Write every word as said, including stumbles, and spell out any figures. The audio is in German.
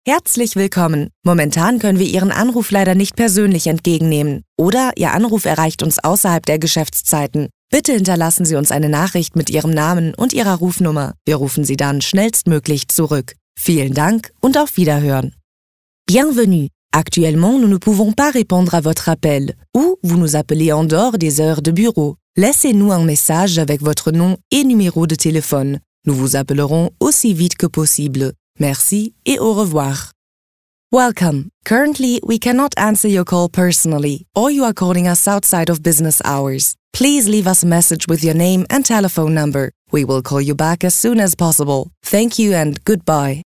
Herzlich willkommen. Momentan können wir Ihren Anruf leider nicht persönlich entgegennehmen. Oder Ihr Anruf erreicht uns außerhalb der Geschäftszeiten. Bitte hinterlassen Sie uns eine Nachricht mit Ihrem Namen und Ihrer Rufnummer. Wir rufen Sie dann schnellstmöglich zurück. Vielen Dank und auf Wiederhören. Bienvenue. Actuellement, nous ne pouvons pas répondre à votre appel. Ou vous nous appelez en dehors des heures de bureau. Laissez-nous un message avec votre nom et numéro de téléphone. Nous vous appellerons aussi vite que possible. Merci et au revoir. Welcome. Currently, we cannot answer your call personally, or you are calling us outside of business hours. Please leave us a message with your name and telephone number. We will call you back as soon as possible. Thank you and goodbye.